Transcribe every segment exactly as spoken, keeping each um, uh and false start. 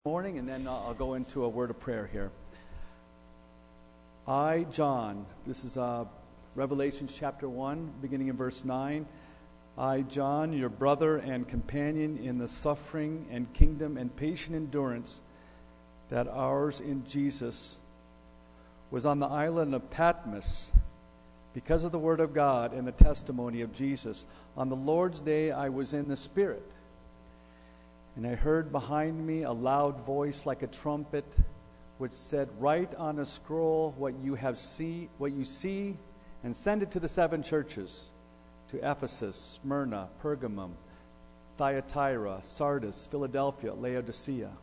Morning, and then I'll go into a word of prayer here. I, John, this is uh, Revelation chapter one, beginning in verse nine. I, John, your brother and companion in the suffering and kingdom and patient endurance that ours in Jesus, was on the island of Patmos because of the word of God and the testimony of Jesus. On the Lord's day I was in the Spirit, and I heard behind me a loud voice like a trumpet, which said, "Write on a scroll what you have see, what you see, and send it to the seven churches: to Ephesus, Smyrna, Pergamum, Thyatira, Sardis, Philadelphia, Laodicea."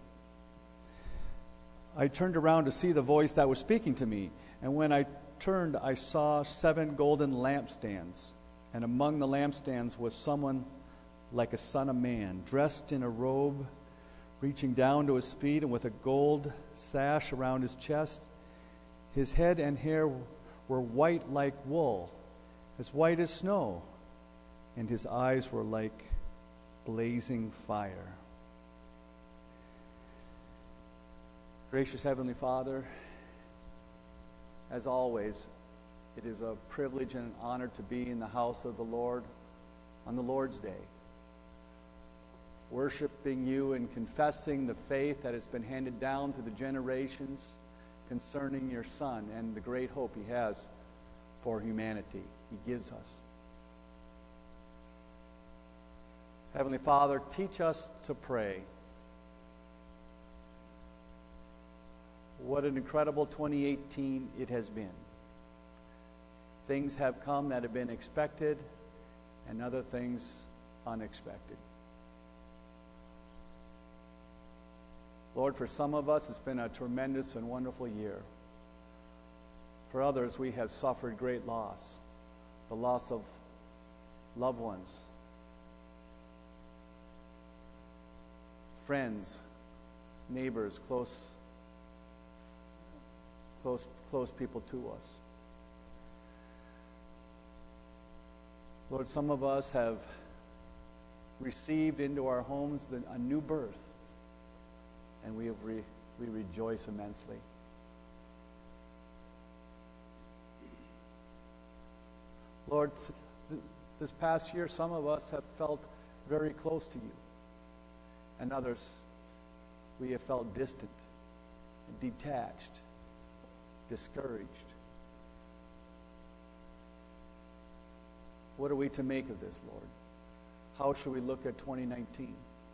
I turned around to see the voice that was speaking to me, and when I turned, I saw seven golden lampstands, and among the lampstands was someone like a son of man, dressed in a robe reaching down to his feet and with a gold sash around his chest. His head and hair were white like wool, as white as snow, and his eyes were like blazing fire. Gracious Heavenly Father, as always, it is a privilege and an honor to be in the house of the Lord on the Lord's Day, worshiping you and confessing the faith that has been handed down through the generations concerning your Son and the great hope he has for humanity. He gives us. Heavenly Father, teach us to pray. What an incredible twenty eighteen it has been. Things have come that have been expected, and other things unexpected. Lord, for some of us, it's been a tremendous and wonderful year. For others, we have suffered great loss, the loss of loved ones, friends, neighbors, close, close, close people to us. Lord, some of us have received into our homes the, a new birth, and we have re, we rejoice immensely. Lord, th- this past year, some of us have felt very close to you, and others, we have felt distant, detached, discouraged. What are we to make of this, Lord? How should we look at twenty nineteen?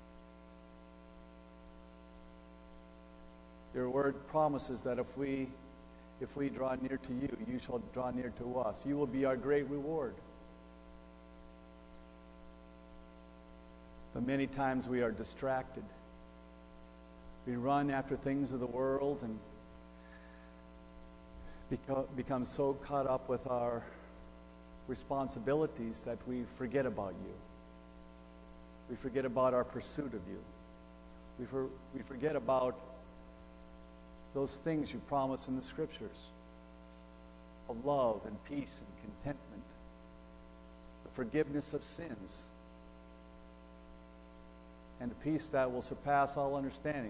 Your word promises that if we if we draw near to you, you shall draw near to us. You will be our great reward. But many times we are distracted. We run after things of the world and beco- become so caught up with our responsibilities that we forget about you. We forget about our pursuit of you. We, for, we forget about those things you promise in the Scriptures of love and peace and contentment, the forgiveness of sins, and a peace that will surpass all understanding.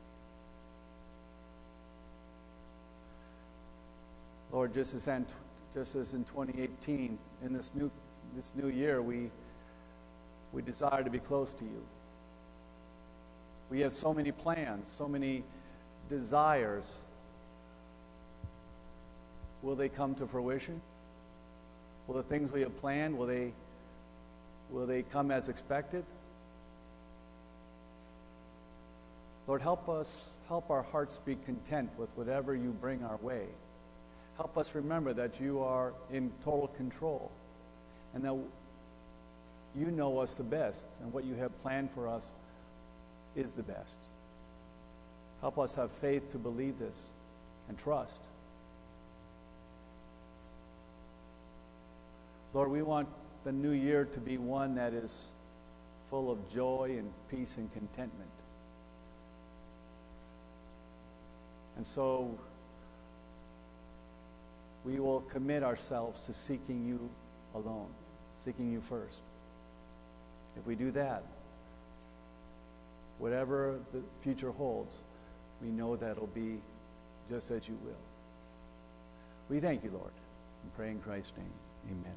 Lord, just as in, just as in twenty eighteen, in this new this new year, we we desire to be close to you. We have so many plans, so many desires. Will they come to fruition? Will the things we have planned, will they will they come as expected? Lord, help us, help our hearts be content with whatever you bring our way. Help us remember that you are in total control, and that you know us the best, and what you have planned for us is the best. Help us have faith to believe this and trust. Lord, we want the new year to be one that is full of joy and peace and contentment. And so we will commit ourselves to seeking you alone, seeking you first. If we do that, whatever the future holds, we know that it'll be just as you will. We thank you, Lord, and pray in Christ's name. Amen.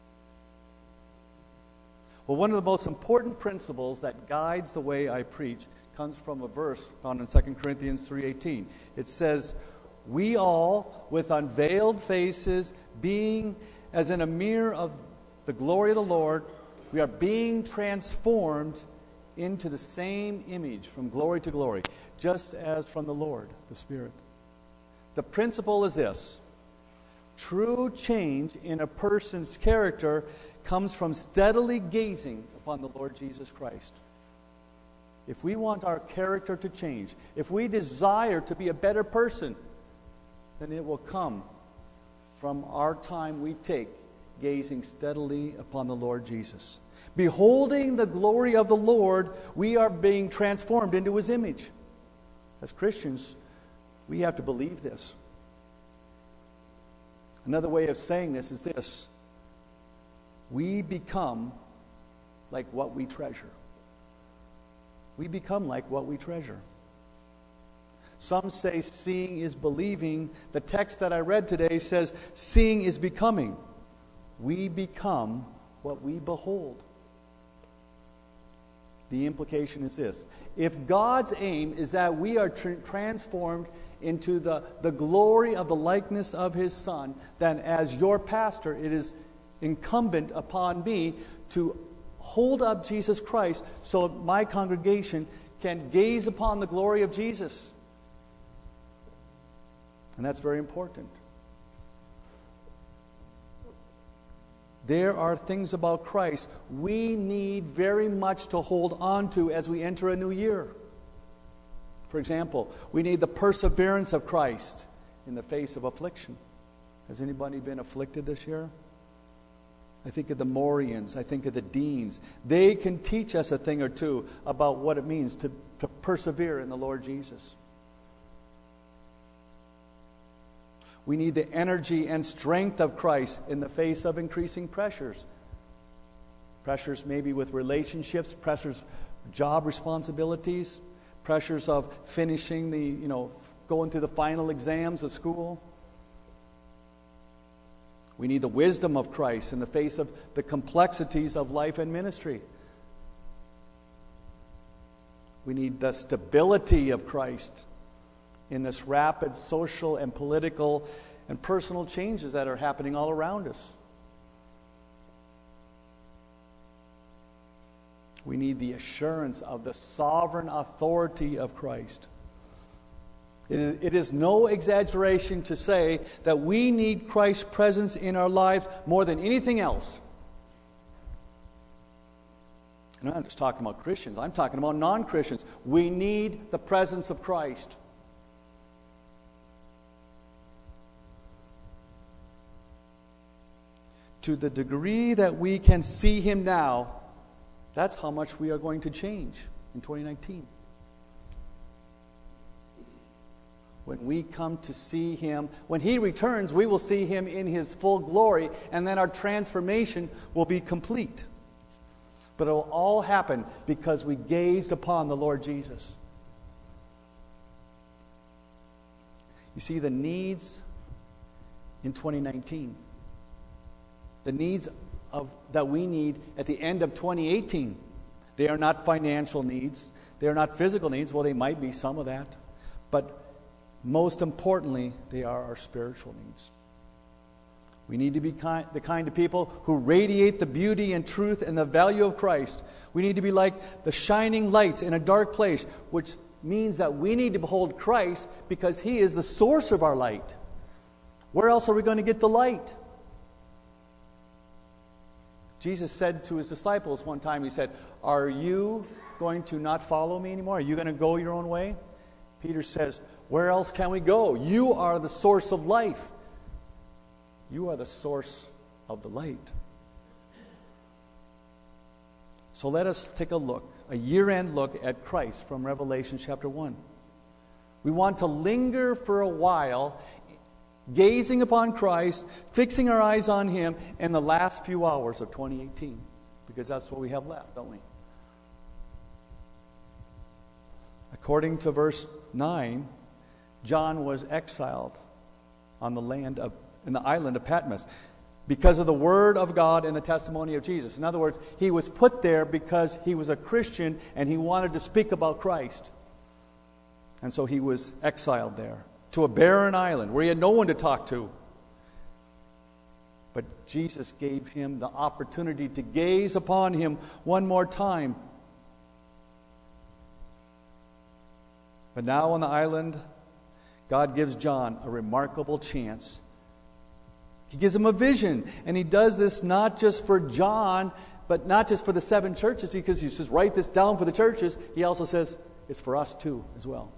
Well, one of the most important principles that guides the way I preach comes from a verse found in Second Corinthians three eighteen. It says, "We all, with unveiled faces, being as in a mirror of the glory of the Lord, we are being transformed into the same image from glory to glory, just as from the Lord, the Spirit." The principle is this: true change in a person's character comes from steadily gazing upon the Lord Jesus Christ. If we want our character to change, if we desire to be a better person, then it will come from our time we take gazing steadily upon the Lord Jesus. Beholding the glory of the Lord, we are being transformed into His image. As Christians, we have to believe this. Another way of saying this is this: we become like what we treasure. We become like what we treasure. Some say seeing is believing. The text that I read today says seeing is becoming. We become what we behold. The implication is this: if God's aim is that we are tr- transformed into the, the glory of the likeness of His Son, then as your pastor, it is incumbent upon me to hold up Jesus Christ so my congregation can gaze upon the glory of Jesus. And that's very important. There are things about Christ we need very much to hold on to as we enter a new year. For example, we need the perseverance of Christ in the face of affliction. Has anybody been afflicted this year? I think of the Morians. I think of the Deans. They can teach us a thing or two about what it means to, to persevere in the Lord Jesus. We need the energy and strength of Christ in the face of increasing pressures. Pressures maybe with relationships, pressures, job responsibilities, pressures of finishing the, you know, going through the final exams of school. We need the wisdom of Christ in the face of the complexities of life and ministry. We need the stability of Christ in this rapid social and political and personal changes that are happening all around us. We need the assurance of the sovereign authority of Christ. It is, it is no exaggeration to say that we need Christ's presence in our lives more than anything else. And I'm not just talking about Christians. I'm talking about non-Christians. We need the presence of Christ. To the degree that we can see Him now, that's how much we are going to change in twenty nineteen. When we come to see Him, when He returns, we will see Him in His full glory, and then our transformation will be complete. But it will all happen because we gazed upon the Lord Jesus. You see, the needs in twenty nineteen, the needs of that we need at the end of twenty eighteen, they are not financial needs. They are not physical needs. Well, they might be some of that. But most importantly, they are our spiritual needs. We need to be kind, the kind of people who radiate the beauty and truth and the value of Christ. We need to be like the shining lights in a dark place, which means that we need to behold Christ because He is the source of our light. Where else are we going to get the light? Jesus said to His disciples one time, He said, "Are you going to not follow me anymore? Are you going to go your own way?" Peter says, "Where else can we go? You are the source of life. You are the source of the light." So let us take a look, a year-end look at Christ from Revelation chapter one. We want to linger for a while, gazing upon Christ, fixing our eyes on Him in the last few hours of twenty eighteen, because that's what we have left, don't we? According to verse nine, John was exiled on the land of, in the island of Patmos because of the word of God and the testimony of Jesus. In other words, he was put there because he was a Christian and he wanted to speak about Christ. And so he was exiled there to a barren island where he had no one to talk to. But Jesus gave him the opportunity to gaze upon him one more time. But now on the island, God gives John a remarkable chance. He gives him a vision, and he does this not just for John, but not just for the seven churches, because he says, write this down for the churches. He also says, it's for us too, as well.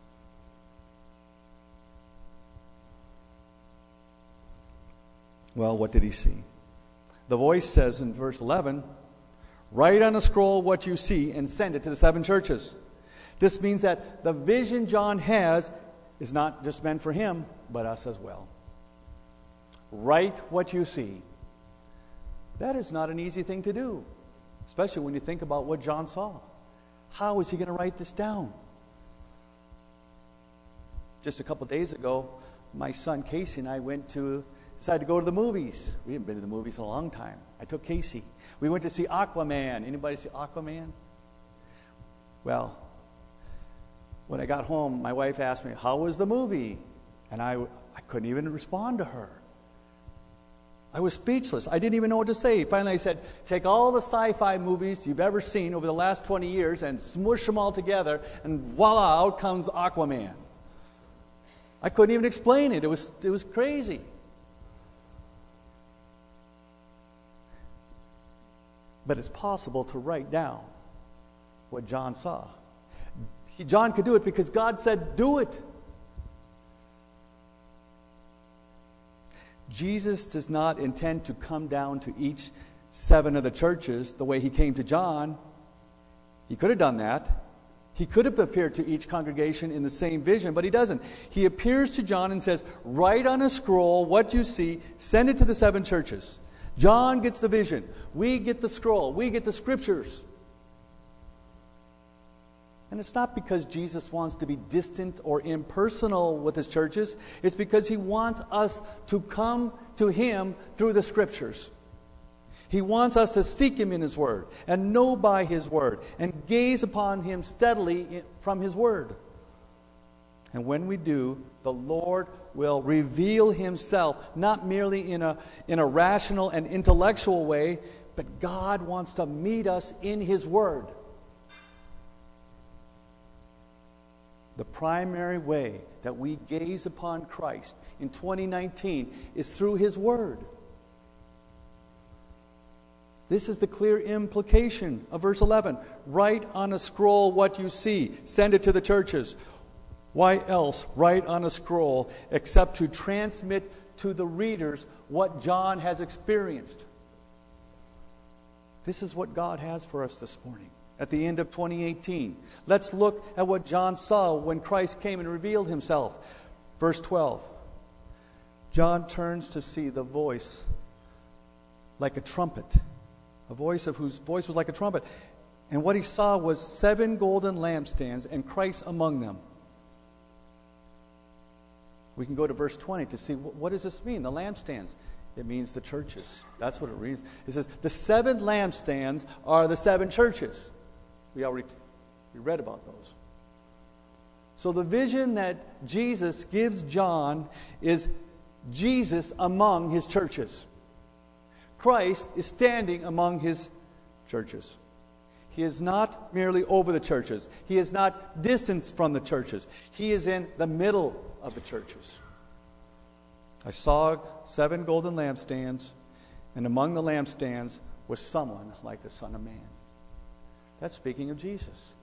Well, what did he see? The voice says in verse eleven, write on a scroll what you see and send it to the seven churches. This means that the vision John has is not just meant for him, but us as well. Write what you see. That is not an easy thing to do, especially when you think about what John saw. How is he going to write this down? Just a couple days ago, my son Casey and I went to decided to go to the movies. We haven't been to the movies in a long time. I took Casey. We went to see Aquaman. Anybody see Aquaman? Well, when I got home, my wife asked me, how was the movie? And I, I couldn't even respond to her. I was speechless. I didn't even know what to say. Finally, I said, take all the sci-fi movies you've ever seen over the last twenty years and smush them all together, and voila, out comes Aquaman. I couldn't even explain it. It was, it was crazy. But it's possible to write down what John saw. He, John could do it because God said, do it. Jesus does not intend to come down to each seven of the churches the way he came to John. He could have done that. He could have appeared to each congregation in the same vision, but he doesn't. He appears to John and says, write on a scroll what you see, send it to the seven churches. John gets the vision. We get the scroll. We get the scriptures. And it's not because Jesus wants to be distant or impersonal with his churches. It's because he wants us to come to him through the scriptures. He wants us to seek him in his word and know by his word and gaze upon him steadily from his word. And when we do, the Lord will reveal himself, not merely in a, in a rational and intellectual way, but God wants to meet us in his word. The primary way that we gaze upon Christ in twenty nineteen is through his word. This is the clear implication of verse eleven. Write on a scroll what you see. Send it to the churches. Why else write on a scroll except to transmit to the readers what John has experienced? This is what God has for us this morning at the end of twenty eighteen. Let's look at what John saw when Christ came and revealed himself. Verse twelve. John turns to see the voice like a trumpet. A voice of whose voice was like a trumpet. And what he saw was seven golden lampstands and Christ among them. We can go to verse twenty to see what does this mean, the lampstands. It means the churches. That's what it means. It says the seven lampstands are the seven churches. We already we read about those. So the vision that Jesus gives John is Jesus among his churches. Christ is standing among his churches. He is not merely over the churches. He is not distanced from the churches. He is in the middle of the churches. I saw seven golden lampstands, and among the lampstands was someone like the Son of Man. That's speaking of Jesus.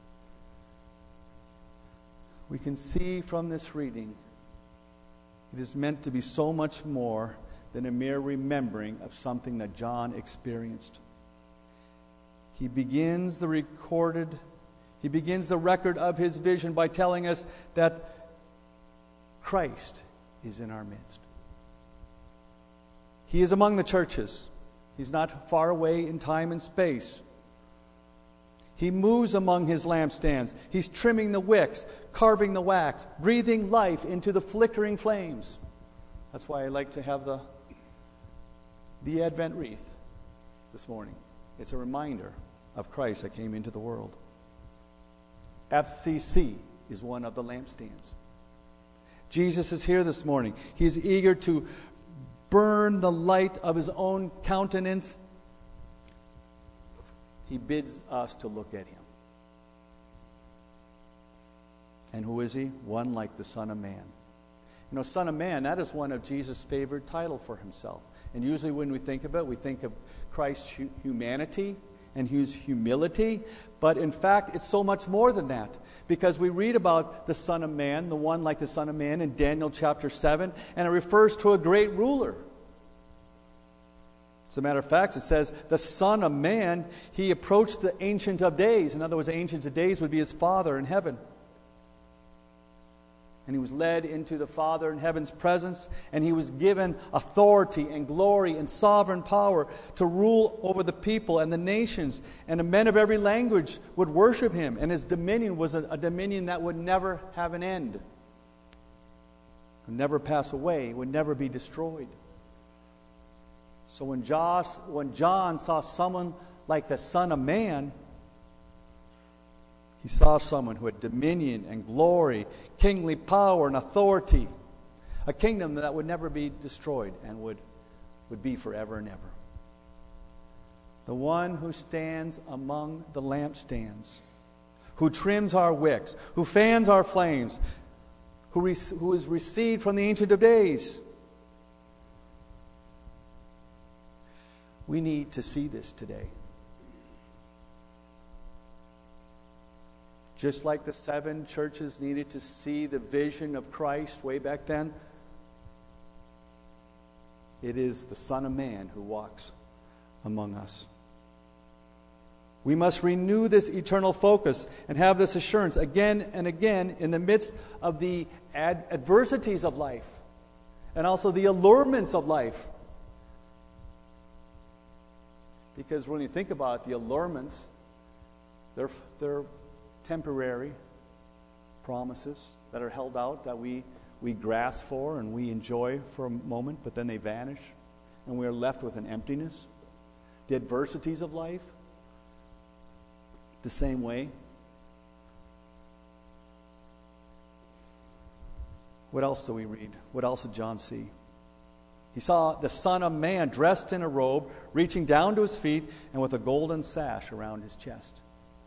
We can see from this reading, it is meant to be so much more than a mere remembering of something that John experienced. He begins the recorded, he begins the record of his vision by telling us that Christ is in our midst. He is among the churches. He's not far away in time and space. He moves among his lampstands. He's trimming the wicks, carving the wax, breathing life into the flickering flames. That's why I like to have the, the Advent wreath this morning. It's a reminder of Christ that came into the world. F C C is one of the lampstands. Jesus is here this morning. He is eager to burn the light of his own countenance. He bids us to look at him. And who is he? One like the Son of Man. You know, Son of Man, that is one of Jesus' favorite titles for himself. And usually when we think of it, we think of Christ's hu- humanity and his humility. But in fact, it's so much more than that. Because we read about the Son of Man, the one like the Son of Man, in Daniel chapter seven, and it refers to a great ruler. As a matter of fact, it says, the Son of Man, he approached the Ancient of Days. In other words, the Ancient of Days would be his Father in heaven. And he was led into the Father in heaven's presence, and he was given authority and glory and sovereign power to rule over the people and the nations. And the men of every language would worship him, and his dominion was a, a dominion that would never have an end. Would never pass away, would never be destroyed. So when Josh, when John saw someone like the Son of Man, he saw someone who had dominion and glory, kingly power and authority, a kingdom that would never be destroyed and would, would be forever and ever. The one who stands among the lampstands, who trims our wicks, who fans our flames, who, re- who is received from the Ancient of Days. We need to see this today. Just like the seven churches needed to see the vision of Christ way back then, it is the Son of Man who walks among us. We must renew this eternal focus and have this assurance again and again in the midst of the ad- adversities of life and also the allurements of life. Because when you think about it, the allurements, they're, they're temporary promises that are held out, that we, we grasp for and we enjoy for a moment, but then they vanish and we are left with an emptiness. The adversities of life, the same way. What else do we read? What else did John see? He saw the Son of Man dressed in a robe, reaching down to his feet, and with a golden sash around his chest.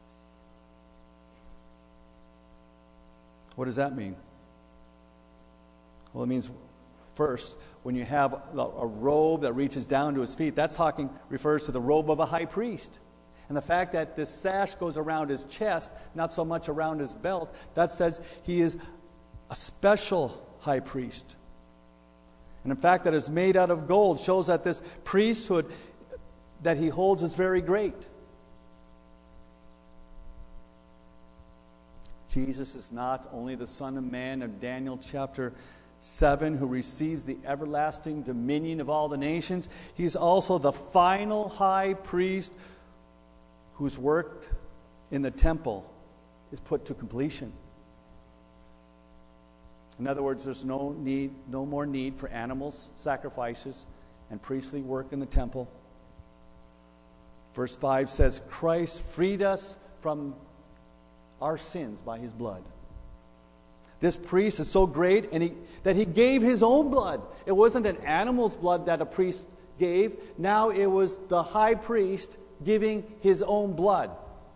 What does that mean? Well, it means, first, when you have a robe that reaches down to his feet, that's talking refers to the robe of a high priest. And the fact that this sash goes around his chest, not so much around his belt, that says he is a special high priest. And in fact, that is made out of gold shows that this priesthood that he holds is very great. Jesus is not only the Son of Man of Daniel chapter seven who receives the everlasting dominion of all the nations. He's also the final high priest whose work in the temple is put to completion. In other words, there's no need, no more need for animals, sacrifices, and priestly work in the temple. Verse five says, Christ freed us from our sins by his blood. This priest is so great and he, that he gave his own blood. It wasn't an animal's blood that a priest gave. Now it was the high priest giving his own blood.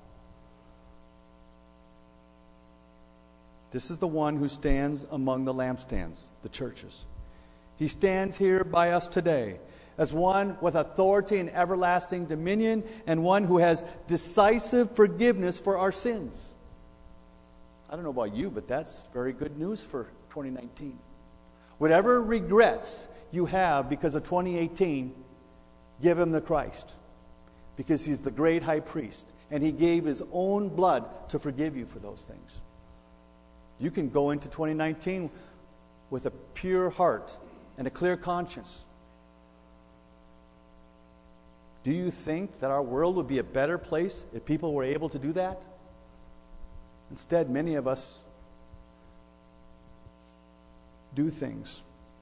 This is the one who stands among the lampstands, the churches. He stands here by us today as one with authority and everlasting dominion and one who has decisive forgiveness for our sins. I don't know about you, but that's very good news for twenty nineteen. Whatever regrets you have because of twenty eighteen, give him the Christ. Because he's the great high priest. And he gave his own blood to forgive you for those things. You can go into twenty nineteen with a pure heart and a clear conscience. Do you think that our world would be a better place if people were able to do that? Instead, many of us do things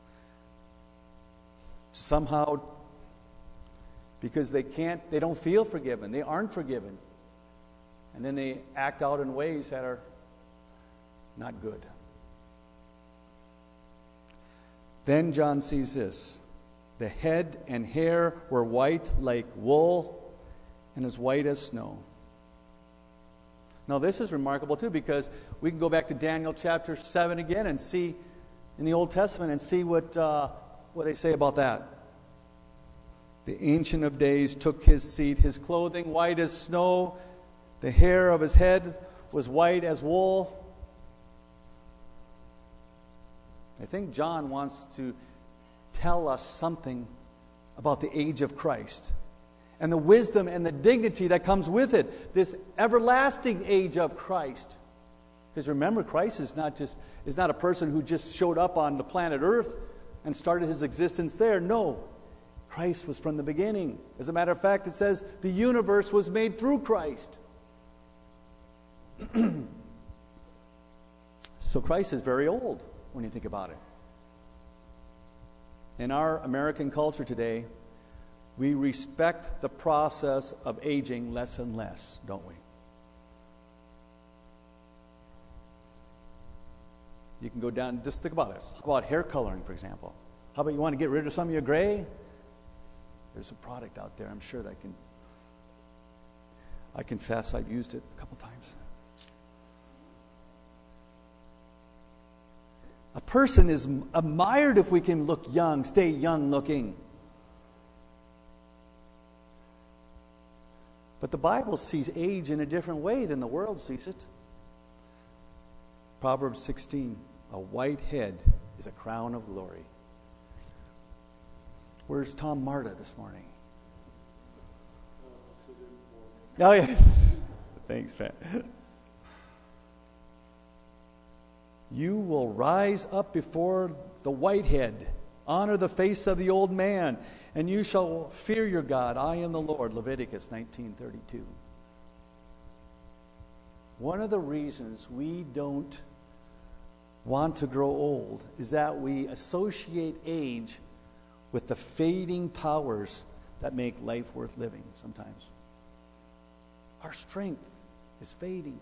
somehow because they can't, they don't feel forgiven. They aren't forgiven. And then they act out in ways that are not good. Then John sees this. The head and hair were white like wool and as white as snow. Now this is remarkable too, because we can go back to Daniel chapter seven again and see in the Old Testament and see what uh, what they say about that. The Ancient of Days took his seat, his clothing white as snow, the hair of his head was white as wool. I think John wants to tell us something about the age of Christ and the wisdom and the dignity that comes with it, this everlasting age of Christ. Because remember, Christ is not just is not a person who just showed up on the planet Earth and started his existence there. No, Christ was from the beginning. As a matter of fact, it says the universe was made through Christ. So Christ is very old when you think about it. In our American culture today, we respect the process of aging less and less, don't we? You can go down, just think about this. How about hair coloring, for example? How about you want to get rid of some of your gray? There's a product out there, I'm sure, that can... I confess I've used it a couple times. A person is admired if we can look young, stay young looking. But the Bible sees age in a different way than the world sees it. Proverbs sixteen, a white head is a crown of glory. Where's Tom Marta this morning? Oh, yeah. Thanks, Pat. You will rise up before the white head, honor the face of the old man, and you shall fear your God. I am the Lord. Leviticus nineteen thirty-two. One of the reasons we don't want to grow old is that we associate age with the fading powers that make life worth living sometimes. Our strength is fading.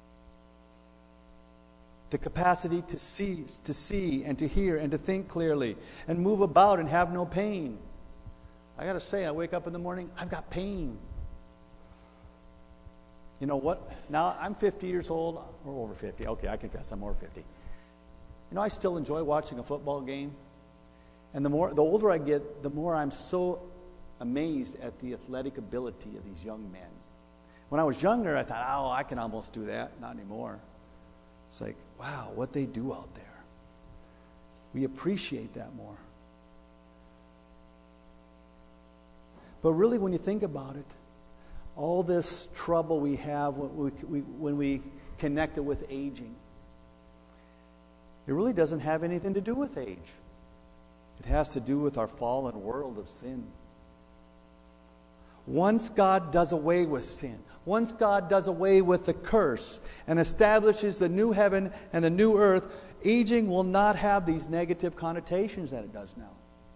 The capacity to see, to see and to hear and to think clearly and move about and have no pain. I got to say, I wake up in the morning, I've got pain. You know what? Now I'm fifty years old, or over fifty. Okay, I confess I'm over fifty. You know, I still enjoy watching a football game. And the more, the older I get, the more I'm so amazed at the athletic ability of these young men. When I was younger, I thought, oh, I can almost do that. Not anymore. It's like, wow, what they do out there. We appreciate that more. But really, when you think about it, all this trouble we have when we, we, when we connect it with aging, it really doesn't have anything to do with age. It has to do with our fallen world of sin. Once God does away with sin, once God does away with the curse and establishes the new heaven and the new earth, aging will not have these negative connotations that it does now.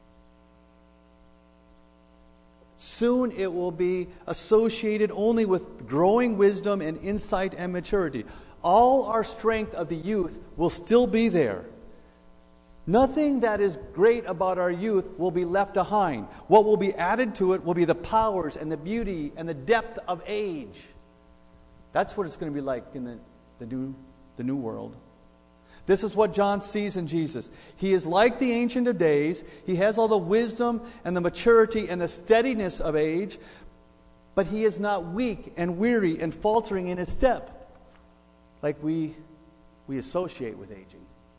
Soon it will be associated only with growing wisdom and insight and maturity. All our strength of the youth will still be there. Nothing that is great about our youth will be left behind. What will be added to it will be the powers and the beauty and the depth of age. That's what it's going to be like in the, the, new, the new world. This is what John sees in Jesus. He is like the Ancient of Days. He has all the wisdom and the maturity and the steadiness of age, but he is not weak and weary and faltering in his step like we, we associate with aging.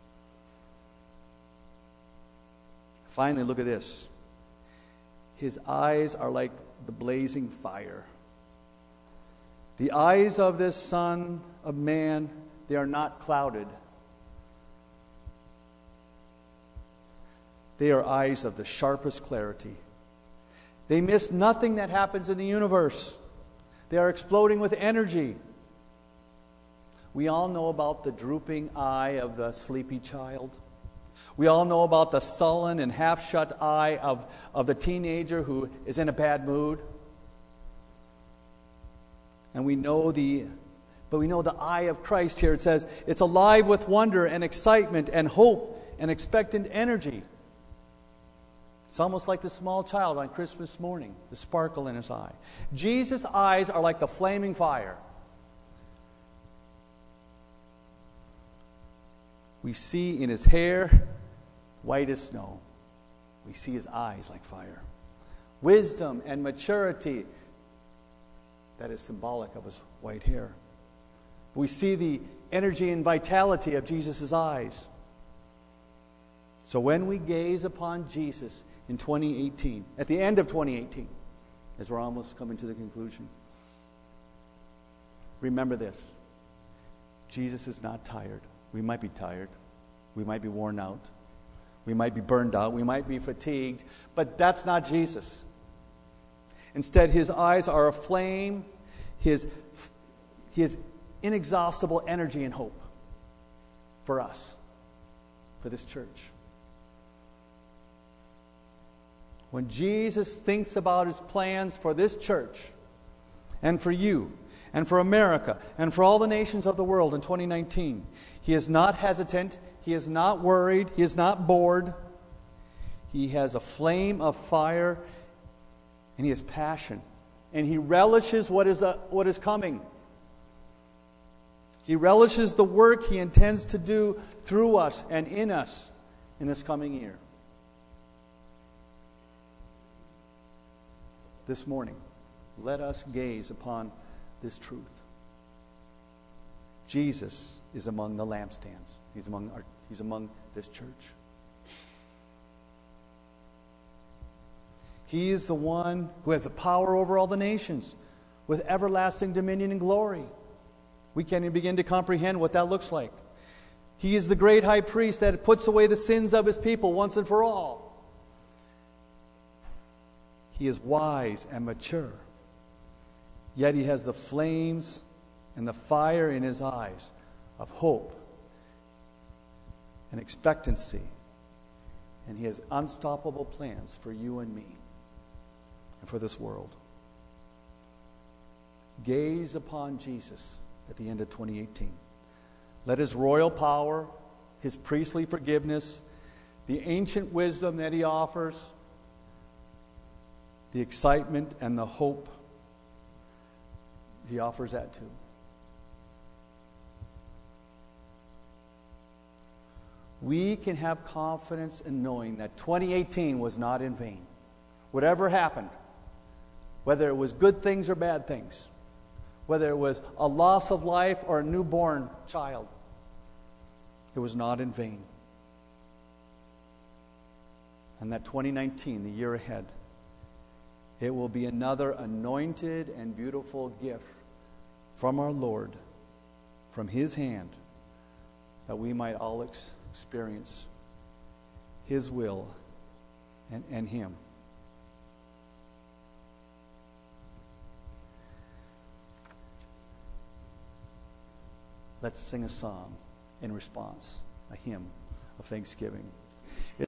Finally, look at this. His eyes are like the blazing fire. The eyes of this Son of Man, they are not clouded. They are eyes of the sharpest clarity. They miss nothing that happens in the universe. They are exploding with energy. We all know about the drooping eye of the sleepy child. We all know about the sullen and half-shut eye of, of the teenager who is in a bad mood. And we know the, but we know the eye of Christ here. It says it's alive with wonder and excitement and hope and expectant energy. It's almost like the small child on Christmas morning, the sparkle in his eye. Jesus' eyes are like the flaming fire. We see in his hair white as snow. We see his eyes like fire. Wisdom and maturity, that is symbolic of his white hair. We see the energy and vitality of Jesus' eyes. So when we gaze upon Jesus in twenty eighteen, at the end of twenty eighteen, as we're almost coming to the conclusion, remember this: Jesus is not tired. We might be tired. We might be worn out. We might be burned out. We might be fatigued. But that's not Jesus. Instead, his eyes are aflame. His, his inexhaustible energy and hope for us, for this church. When Jesus thinks about his plans for this church and for you and for America and for all the nations of the world in twenty nineteen, he is not hesitant. He is not worried. He is not bored. He has a flame of fire, and he has passion. And he relishes what is, uh, what is coming. He relishes the work he intends to do through us and in us in this coming year. This morning, let us gaze upon this truth. Jesus is among the lampstands. He's among our, he's among this church. He is the one who has the power over all the nations with everlasting dominion and glory. We can't even begin to comprehend what that looks like. He is the great high priest that puts away the sins of his people once and for all. He is wise and mature. Yet he has the flames and the fire in his eyes of hope and expectancy. And he has unstoppable plans for you and me and for this world. Gaze upon Jesus at the end of twenty eighteen. Let his royal power, his priestly forgiveness, the ancient wisdom that he offers, the excitement and the hope, he offers that too. We can have confidence in knowing that twenty eighteen was not in vain. Whatever happened, whether it was good things or bad things, whether it was a loss of life or a newborn child, it was not in vain. And that twenty nineteen, the year ahead, it will be another anointed and beautiful gift from our Lord, from his hand, that we might all ex- experience his will and, and him. Let's sing a song in response, a hymn of thanksgiving.